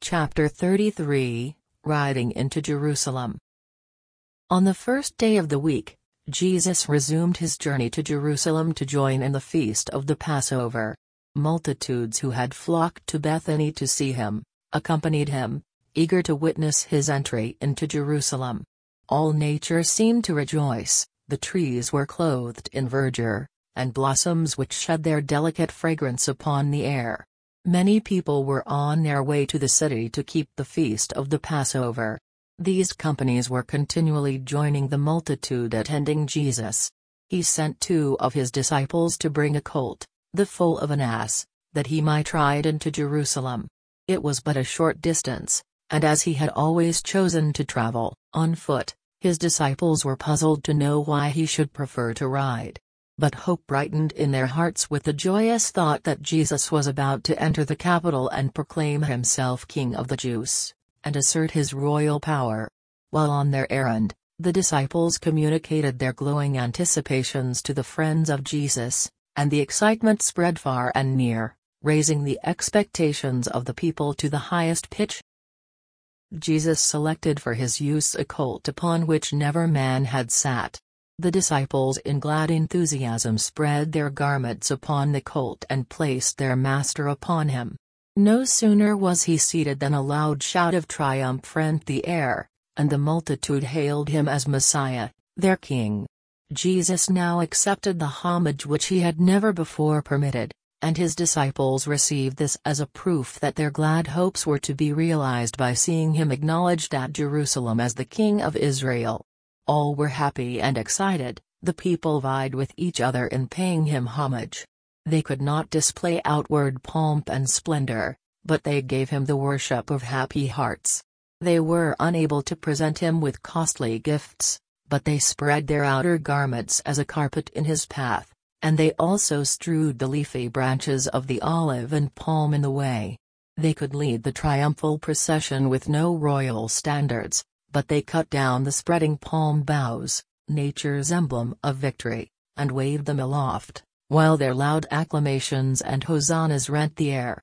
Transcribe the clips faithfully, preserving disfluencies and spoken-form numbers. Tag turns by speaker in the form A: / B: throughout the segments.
A: Chapter thirty-three, Riding into Jerusalem. On the first day of the week, Jesus resumed his journey to Jerusalem to join in the feast of the Passover. Multitudes who had flocked to Bethany to see him, accompanied him, eager to witness his entry into Jerusalem. All nature seemed to rejoice, the trees were clothed in verdure, and blossoms which shed their delicate fragrance upon the air. Many people were on their way to the city to keep the feast of the Passover. These companies were continually joining the multitude attending Jesus. He sent two of his disciples to bring a colt, the foal of an ass, that he might ride into Jerusalem. It was but a short distance, and as he had always chosen to travel on foot, his disciples were puzzled to know why he should prefer to ride. But hope brightened in their hearts with the joyous thought that Jesus was about to enter the capital and proclaim himself King of the Jews, and assert his royal power. While on their errand, the disciples communicated their glowing anticipations to the friends of Jesus, and the excitement spread far and near, raising the expectations of the people to the highest pitch. Jesus selected for his use a colt upon which never man had sat. The disciples in glad enthusiasm spread their garments upon the colt and placed their master upon him. No sooner was he seated than a loud shout of triumph rent the air, and the multitude hailed him as Messiah, their king. Jesus now accepted the homage which he had never before permitted, and his disciples received this as a proof that their glad hopes were to be realized by seeing him acknowledged at Jerusalem as the King of Israel. All were happy and excited, the people vied with each other in paying him homage. They could not display outward pomp and splendor, but they gave him the worship of happy hearts. They were unable to present him with costly gifts, but they spread their outer garments as a carpet in his path, and they also strewed the leafy branches of the olive and palm in the way. They could lead the triumphal procession with no royal standards, but they cut down the spreading palm boughs, nature's emblem of victory, and waved them aloft, while their loud acclamations and hosannas rent the air.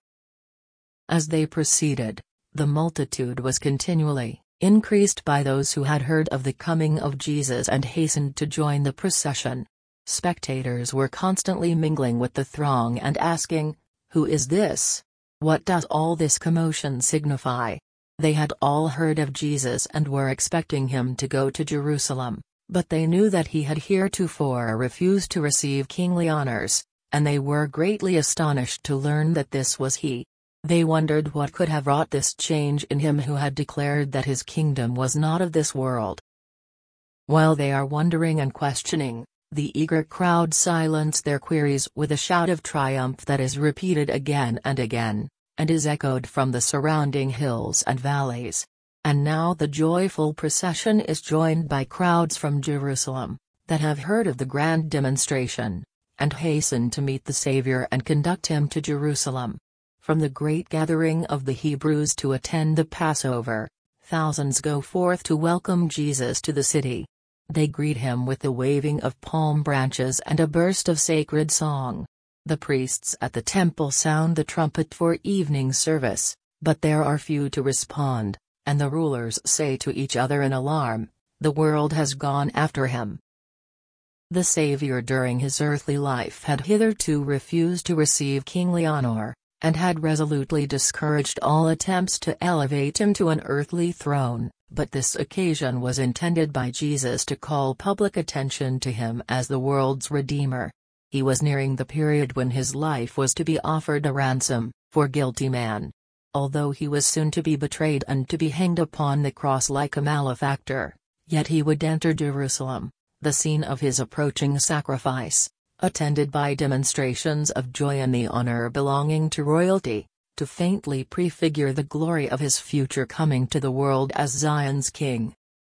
A: As they proceeded, the multitude was continually increased by those who had heard of the coming of Jesus and hastened to join the procession. Spectators were constantly mingling with the throng and asking, "Who is this? What does all this commotion signify?" They had all heard of Jesus and were expecting him to go to Jerusalem, but they knew that he had heretofore refused to receive kingly honors, and they were greatly astonished to learn that this was he. They wondered what could have wrought this change in him who had declared that his kingdom was not of this world. While they are wondering and questioning, the eager crowd silence their queries with a shout of triumph that is repeated again and again, and is echoed from the surrounding hills and valleys. And now the joyful procession is joined by crowds from Jerusalem, that have heard of the grand demonstration, and hasten to meet the Savior and conduct him to Jerusalem. From the great gathering of the Hebrews to attend the Passover, thousands go forth to welcome Jesus to the city. They greet him with the waving of palm branches and a burst of sacred song. The priests at the temple sound the trumpet for evening service, but there are few to respond, and the rulers say to each other in alarm, "The world has gone after him." The Savior during his earthly life had hitherto refused to receive kingly honor, and had resolutely discouraged all attempts to elevate him to an earthly throne, but this occasion was intended by Jesus to call public attention to him as the world's Redeemer. He was nearing the period when his life was to be offered a ransom for guilty man. Although he was soon to be betrayed and to be hanged upon the cross like a malefactor, yet he would enter Jerusalem, the scene of his approaching sacrifice, attended by demonstrations of joy and the honor belonging to royalty, to faintly prefigure the glory of his future coming to the world as Zion's king.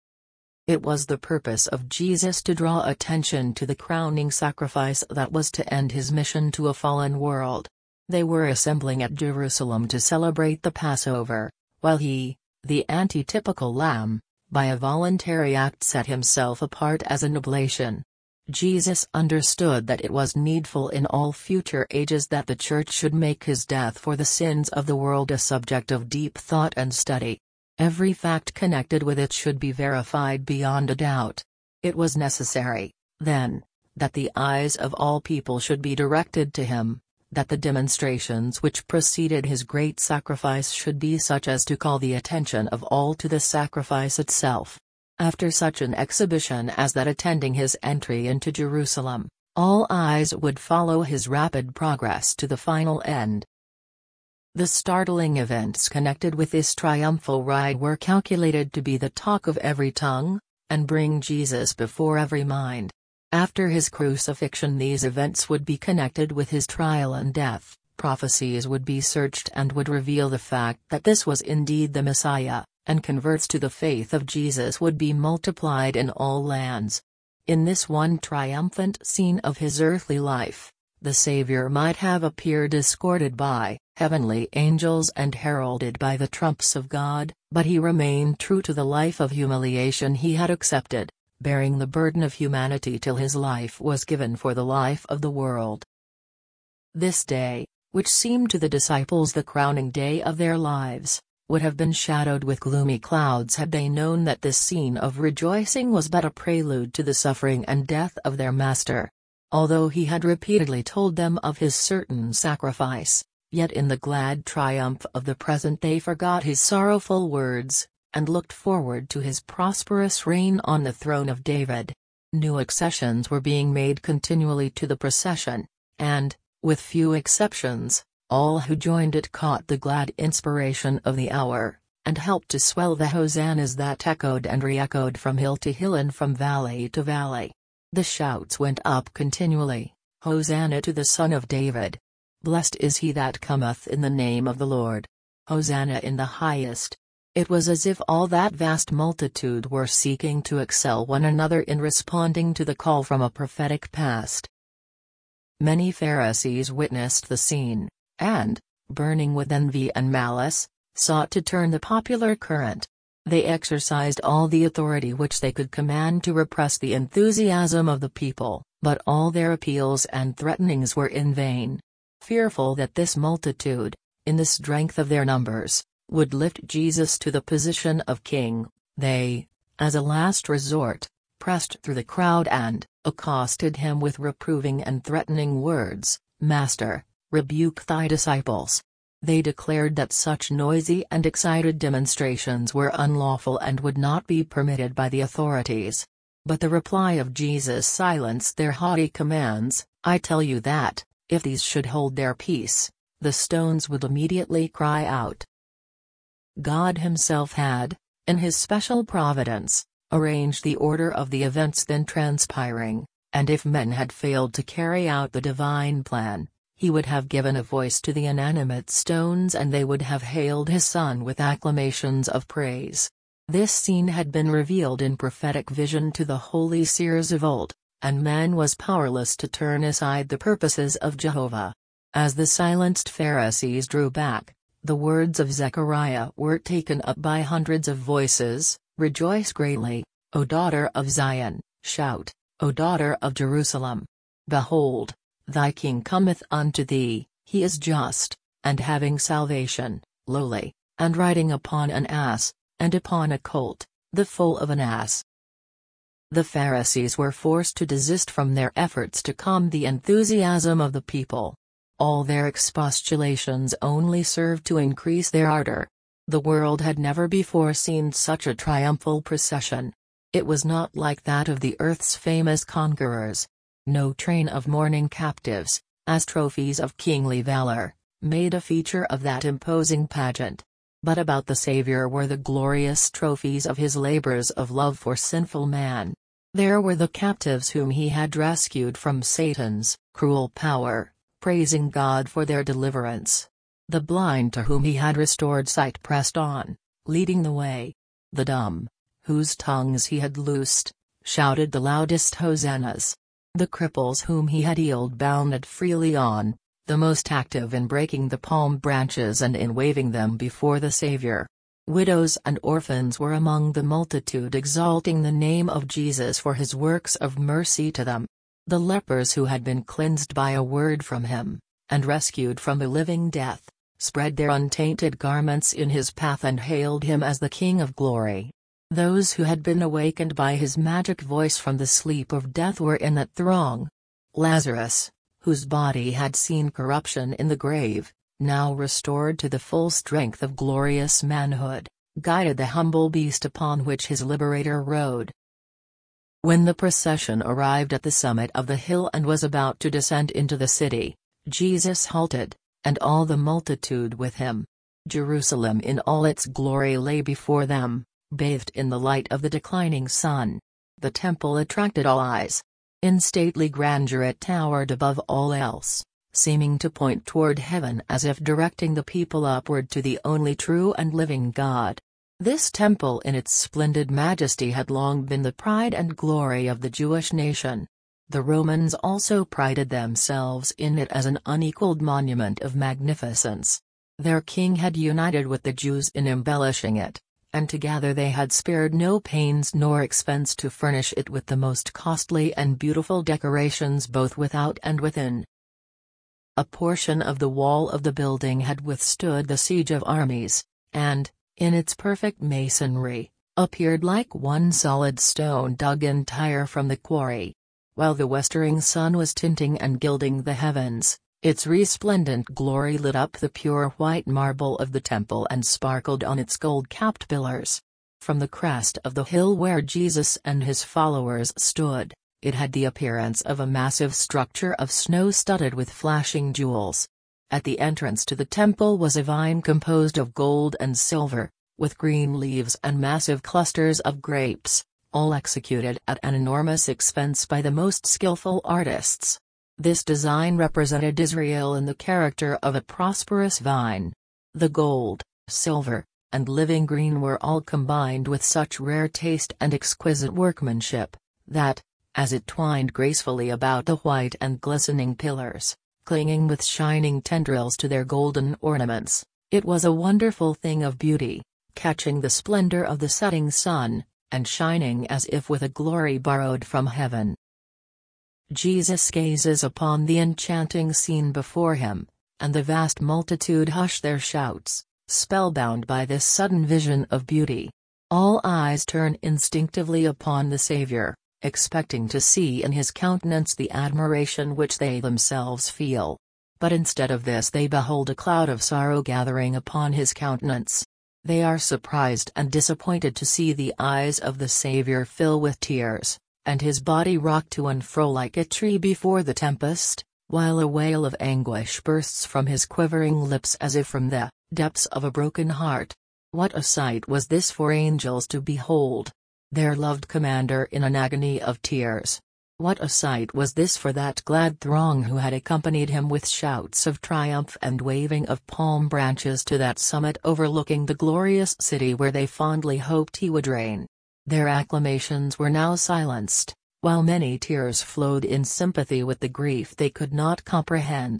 A: It was the purpose of Jesus to draw attention to the crowning sacrifice that was to end his mission to a fallen world. They were assembling at Jerusalem to celebrate the Passover, while he, the antitypical lamb, by a voluntary act set himself apart as an oblation. Jesus understood that it was needful in all future ages that the Church should make his death for the sins of the world a subject of deep thought and study. Every fact connected with it should be verified beyond a doubt. It was necessary, then, that the eyes of all people should be directed to him, that the demonstrations which preceded his great sacrifice should be such as to call the attention of all to the sacrifice itself. After such an exhibition as that attending his entry into Jerusalem, all eyes would follow his rapid progress to the final end. The startling events connected with this triumphal ride were calculated to be the talk of every tongue, and bring Jesus before every mind. After his crucifixion these events would be connected with his trial and death, prophecies would be searched and would reveal the fact that this was indeed the Messiah, and converts to the faith of Jesus would be multiplied in all lands. In this one triumphant scene of his earthly life, the Savior might have appeared escorted by heavenly angels and heralded by the trumps of God, but he remained true to the life of humiliation he had accepted, bearing the burden of humanity till his life was given for the life of the world. This day, which seemed to the disciples the crowning day of their lives, would have been shadowed with gloomy clouds had they known that this scene of rejoicing was but a prelude to the suffering and death of their Master. Although he had repeatedly told them of his certain sacrifice, yet in the glad triumph of the present they forgot his sorrowful words, and looked forward to his prosperous reign on the throne of David. New accessions were being made continually to the procession, and, with few exceptions, all who joined it caught the glad inspiration of the hour, and helped to swell the hosannas that echoed and re-echoed from hill to hill and from valley to valley. The shouts went up continually, "Hosanna to the Son of David! Blessed is he that cometh in the name of the Lord! Hosanna in the highest!" It was as if all that vast multitude were seeking to excel one another in responding to the call from a prophetic past. Many Pharisees witnessed the scene, and, burning with envy and malice, sought to turn the popular current. They exercised all the authority which they could command to repress the enthusiasm of the people, but all their appeals and threatenings were in vain. Fearful that this multitude, in the strength of their numbers, would lift Jesus to the position of king, they, as a last resort, pressed through the crowd and accosted him with reproving and threatening words, "Master, rebuke thy disciples." They declared that such noisy and excited demonstrations were unlawful and would not be permitted by the authorities. But the reply of Jesus silenced their haughty commands. "I tell you that, if these should hold their peace, the stones would immediately cry out." God himself had, in his special providence, arranged the order of the events then transpiring, and if men had failed to carry out the divine plan, he would have given a voice to the inanimate stones and they would have hailed his Son with acclamations of praise. This scene had been revealed in prophetic vision to the holy seers of old, and man was powerless to turn aside the purposes of Jehovah. As the silenced Pharisees drew back, the words of Zechariah were taken up by hundreds of voices, "Rejoice greatly, O daughter of Zion, shout, O daughter of Jerusalem. Behold, thy king cometh unto thee, he is just, and having salvation, lowly, and riding upon an ass, and upon a colt, the foal of an ass." The Pharisees were forced to desist from their efforts to calm the enthusiasm of the people. All their expostulations only served to increase their ardor. The world had never before seen such a triumphal procession. It was not like that of the earth's famous conquerors. No train of mourning captives, as trophies of kingly valor, made a feature of that imposing pageant. But about the Savior were the glorious trophies of his labors of love for sinful man. There were the captives whom he had rescued from Satan's cruel power, praising God for their deliverance. The blind to whom he had restored sight pressed on, leading the way. The dumb, whose tongues he had loosed, shouted the loudest hosannas. The cripples whom he had healed bounded freely on, the most active in breaking the palm branches and in waving them before the Savior. Widows and orphans were among the multitude exalting the name of Jesus for his works of mercy to them. The lepers who had been cleansed by a word from him, and rescued from a living death, spread their untainted garments in his path and hailed him as the King of Glory. Those who had been awakened by his magic voice from the sleep of death were in that throng. Lazarus, whose body had seen corruption in the grave, now restored to the full strength of glorious manhood, guided the humble beast upon which his liberator rode. When the procession arrived at the summit of the hill and was about to descend into the city, Jesus halted, and all the multitude with him. Jerusalem in all its glory lay before them, bathed in the light of the declining sun. The temple attracted all eyes. In stately grandeur it towered above all else, seeming to point toward heaven as if directing the people upward to the only true and living God. This temple in its splendid majesty had long been the pride and glory of the Jewish nation. The Romans also prided themselves in it as an unequaled monument of magnificence. Their king had united with the Jews in embellishing it, and together they had spared no pains nor expense to furnish it with the most costly and beautiful decorations both without and within. A portion of the wall of the building had withstood the siege of armies, and, in its perfect masonry, appeared like one solid stone dug entire from the quarry. While the westering sun was tinting and gilding the heavens, its resplendent glory lit up the pure white marble of the temple and sparkled on its gold-capped pillars. From the crest of the hill where Jesus and his followers stood, it had the appearance of a massive structure of snow studded with flashing jewels. At the entrance to the temple was a vine composed of gold and silver, with green leaves and massive clusters of grapes, all executed at an enormous expense by the most skillful artists. This design represented Israel in the character of a prosperous vine. The gold, silver, and living green were all combined with such rare taste and exquisite workmanship, that, as it twined gracefully about the white and glistening pillars, clinging with shining tendrils to their golden ornaments, it was a wonderful thing of beauty, catching the splendor of the setting sun, and shining as if with a glory borrowed from heaven. Jesus gazes upon the enchanting scene before him, and the vast multitude hush their shouts, spellbound by this sudden vision of beauty. All eyes turn instinctively upon the Savior, expecting to see in his countenance the admiration which they themselves feel. But instead of this they behold a cloud of sorrow gathering upon his countenance. They are surprised and disappointed to see the eyes of the Savior fill with tears, and his body rock to and fro like a tree before the tempest, while a wail of anguish bursts from his quivering lips as if from the depths of a broken heart. What a sight was this for angels to behold! Their loved commander in an agony of tears. What a sight was this for that glad throng who had accompanied him with shouts of triumph and waving of palm branches to that summit overlooking the glorious city where they fondly hoped he would reign. Their acclamations were now silenced, while many tears flowed in sympathy with the grief they could not comprehend.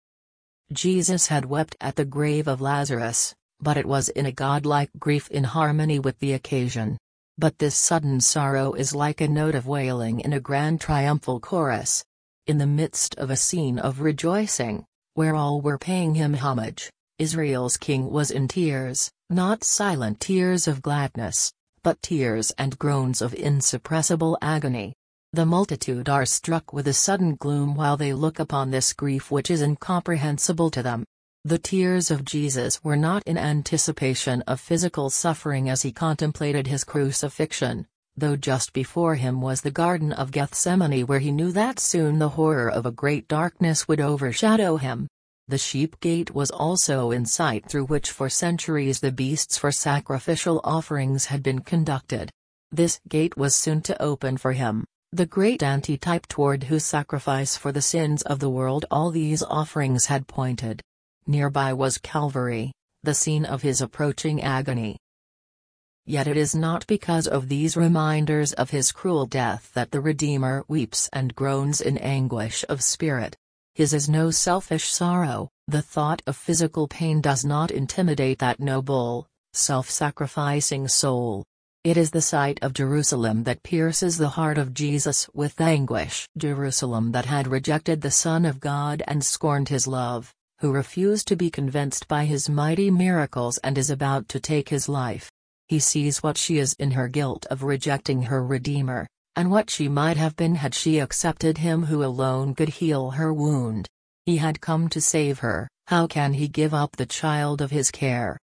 A: Jesus had wept at the grave of Lazarus, but it was in a godlike grief in harmony with the occasion. But this sudden sorrow is like a note of wailing in a grand triumphal chorus. In the midst of a scene of rejoicing, where all were paying him homage, Israel's king was in tears, not silent tears of gladness, but tears and groans of insuppressible agony. The multitude are struck with a sudden gloom while they look upon this grief which is incomprehensible to them. The tears of Jesus were not in anticipation of physical suffering as he contemplated his crucifixion, though just before him was the Garden of Gethsemane where he knew that soon the horror of a great darkness would overshadow him. The sheep gate was also in sight through which for centuries the beasts for sacrificial offerings had been conducted. This gate was soon to open for him, the great antitype toward whose sacrifice for the sins of the world all these offerings had pointed. Nearby was Calvary, the scene of his approaching agony. Yet it is not because of these reminders of his cruel death that the Redeemer weeps and groans in anguish of spirit. His is no selfish sorrow. The thought of physical pain does not intimidate that noble, self-sacrificing soul. It is the sight of Jerusalem that pierces the heart of Jesus with anguish. Jerusalem that had rejected the Son of God and scorned his love, who refused to be convinced by his mighty miracles and is about to take his life. He sees what she is in her guilt of rejecting her Redeemer, and what she might have been had she accepted him who alone could heal her wound. He had come to save her. How can he give up the child of his care?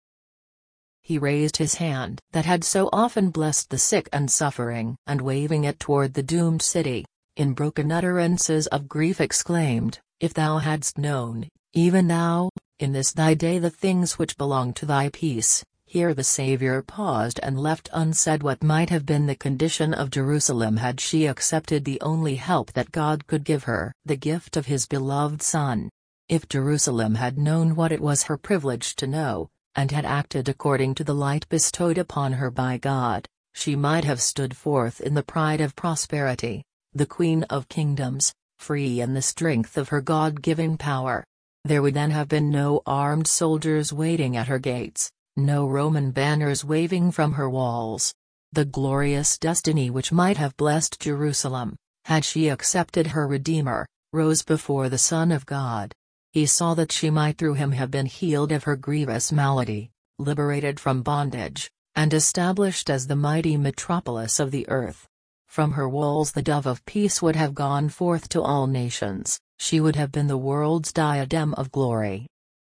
A: He raised his hand that had so often blessed the sick and suffering, and waving it toward the doomed city, in broken utterances of grief exclaimed, "If thou hadst known, even thou, in this thy day the things which belong to thy peace." Here the Savior paused and left unsaid what might have been the condition of Jerusalem had she accepted the only help that God could give her, the gift of his beloved Son. If Jerusalem had known what it was her privilege to know, and had acted according to the light bestowed upon her by God, she might have stood forth in the pride of prosperity, the Queen of Kingdoms, free in the strength of her God-given power. There would then have been no armed soldiers waiting at her gates, no Roman banners waving from her walls. The glorious destiny which might have blessed Jerusalem, had she accepted her Redeemer, rose before the Son of God. He saw that she might through him have been healed of her grievous malady, liberated from bondage, and established as the mighty metropolis of the earth. From her walls the dove of peace would have gone forth to all nations, she would have been the world's diadem of glory.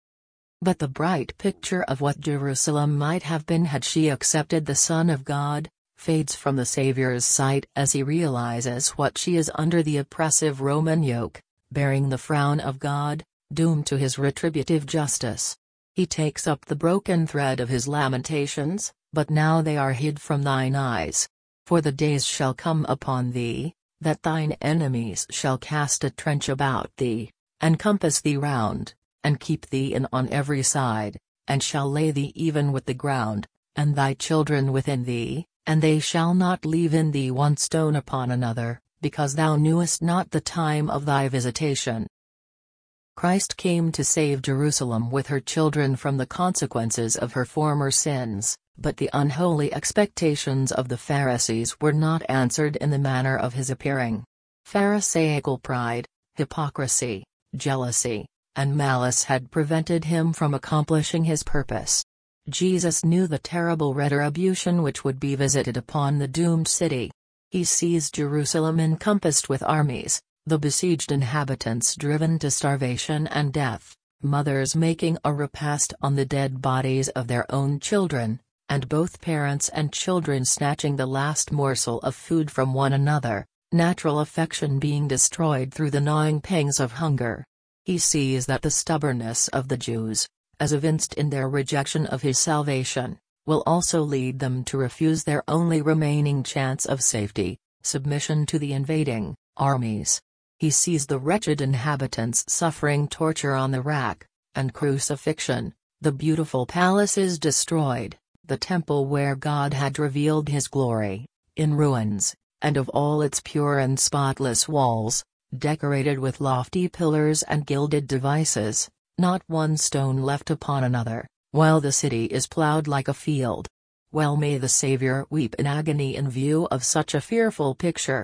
A: But the bright picture of what Jerusalem might have been had she accepted the Son of God, fades from the Savior's sight as he realizes what she is under the oppressive Roman yoke, bearing the frown of God, doomed to his retributive justice. He takes up the broken thread of his lamentations, but now they are hid from thine eyes. For the days shall come upon thee, that thine enemies shall cast a trench about thee, and compass thee round, and keep thee in on every side, and shall lay thee even with the ground, and thy children within thee, and they shall not leave in thee one stone upon another, because thou knewest not the time of thy visitation. Christ came to save Jerusalem with her children from the consequences of her former sins, but the unholy expectations of the Pharisees were not answered in the manner of his appearing. Pharisaical pride, hypocrisy, jealousy, and malice had prevented him from accomplishing his purpose. Jesus knew the terrible retribution which would be visited upon the doomed city. He sees Jerusalem encompassed with armies, the besieged inhabitants driven to starvation and death, mothers making a repast on the dead bodies of their own children, and both parents and children snatching the last morsel of food from one another, natural affection being destroyed through the gnawing pangs of hunger. He sees that the stubbornness of the Jews, as evinced in their rejection of his salvation, will also lead them to refuse their only remaining chance of safety, submission to the invading armies. He sees the wretched inhabitants suffering torture on the rack, and crucifixion, the beautiful palaces destroyed, the temple where God had revealed his glory, in ruins, and of all its pure and spotless walls, decorated with lofty pillars and gilded devices, not one stone left upon another, while the city is plowed like a field. Well may the Savior weep in agony in view of such a fearful picture.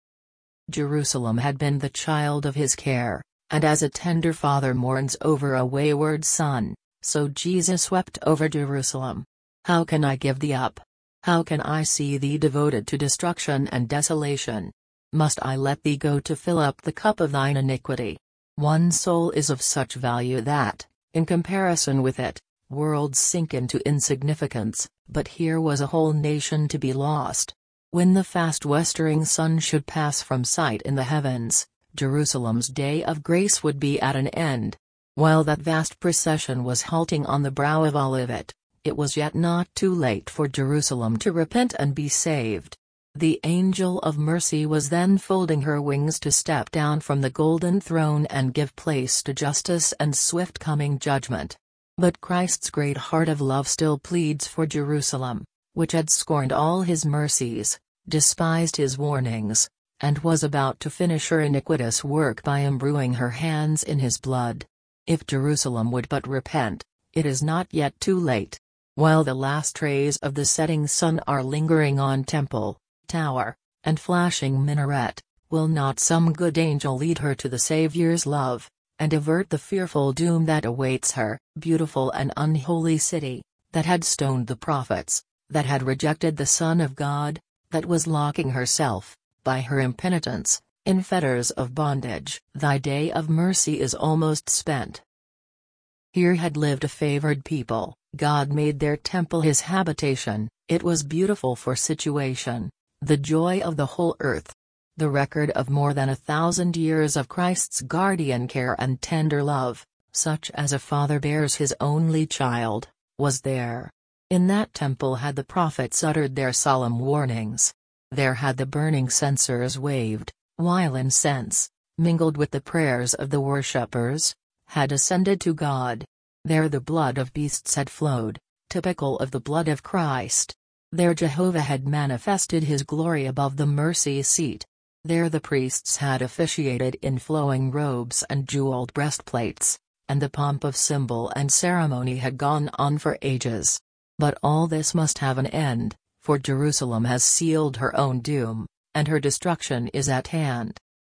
A: Jerusalem had been the child of his care, and as a tender father mourns over a wayward son, so Jesus wept over Jerusalem. How can I give thee up? How can I see thee devoted to destruction and desolation? Must I let thee go to fill up the cup of thine iniquity? One soul is of such value that, in comparison with it, worlds sink into insignificance, but here was a whole nation to be lost. When the fast westering sun should pass from sight in the heavens, Jerusalem's day of grace would be at an end. While that vast procession was halting on the brow of Olivet, it was yet not too late for Jerusalem to repent and be saved. The angel of mercy was then folding her wings to step down from the golden throne and give place to justice and swift coming judgment. But Christ's great heart of love still pleads for Jerusalem, which had scorned all his mercies, despised his warnings, and was about to finish her iniquitous work by imbruing her hands in his blood. If Jerusalem would but repent, it is not yet too late. while the last rays of the setting sun are lingering on temple, tower, and flashing minaret, will not some good angel lead her to the Saviour's love, and avert the fearful doom that awaits her? Beautiful and unholy city, that had stoned the prophets, that had rejected the Son of God, that was locking herself, by her impenitence, in fetters of bondage. Thy day of mercy is almost spent. Here had lived a favored people. God made their temple his habitation. It was beautiful for situation, the joy of the whole earth. The record of more than a thousand years of Christ's guardian care and tender love, such as a father bears his only child, was there. In that temple had the prophets uttered their solemn warnings. There had the burning censers waved, while incense, mingled with the prayers of the worshippers, had ascended to God. There the blood of beasts had flowed, typical of the blood of Christ. There Jehovah had manifested his glory above the mercy seat. There the priests had officiated in flowing robes and jeweled breastplates, and the pomp of symbol and ceremony had gone on for ages. But all this must have an end, for Jerusalem has sealed her own doom, and her destruction is at hand.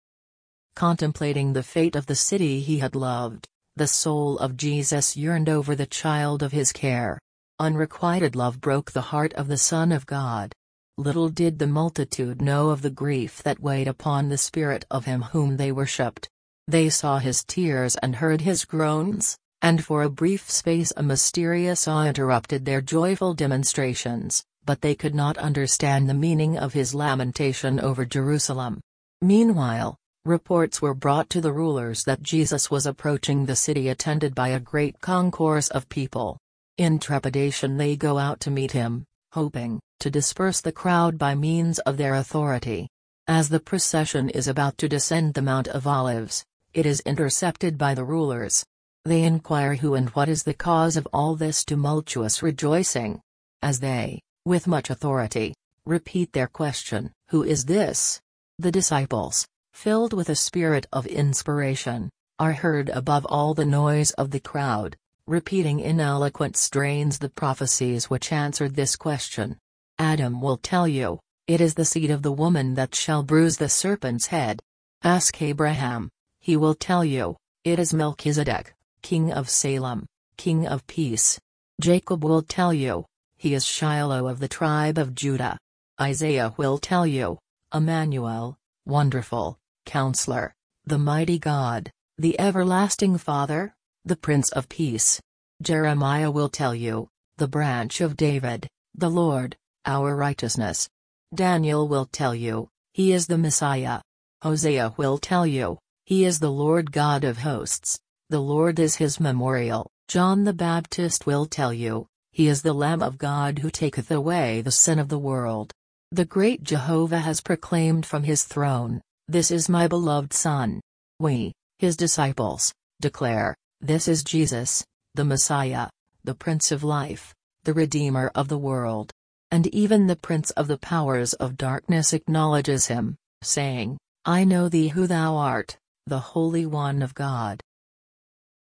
A: Contemplating the fate of the city he had loved, the soul of Jesus yearned over the child of his care. Unrequited love broke the heart of the Son of God. Little did the multitude know of the grief that weighed upon the spirit of him whom they worshipped. They saw his tears and heard his groans, and for a brief space a mysterious awe interrupted their joyful demonstrations, but they could not understand the meaning of his lamentation over Jerusalem. Meanwhile, reports were brought to the rulers that Jesus was approaching the city attended by a great concourse of people. In trepidation they go out to meet him, hoping to disperse the crowd by means of their authority. As the procession is about to descend the Mount of Olives, it is intercepted by the rulers. They inquire who and what is the cause of all this tumultuous rejoicing. As they, with much authority, repeat their question, "Who is this?" the disciples, filled with a spirit of inspiration, are heard above all the noise of the crowd, repeating in eloquent strains the prophecies which answered this question. Adam will tell you, it is the seed of the woman that shall bruise the serpent's head. Ask Abraham, he will tell you, it is Melchizedek, king of Salem, king of peace. Jacob will tell you, he is Shiloh of the tribe of Judah. Isaiah will tell you, Emmanuel, wonderful, counselor, the mighty God, the everlasting Father, the Prince of Peace. Jeremiah will tell you, the branch of David, the Lord, our righteousness. Daniel will tell you, he is the Messiah. Hosea will tell you, he is the Lord God of hosts, the Lord is his memorial. John the Baptist will tell you, he is the Lamb of God who taketh away the sin of the world. The great Jehovah has proclaimed from his throne, this is my beloved Son. We, his disciples, declare, this is Jesus, the Messiah, the Prince of Life, the Redeemer of the world. And even the prince of the powers of darkness acknowledges him, saying, I know thee who thou art, the Holy One of God.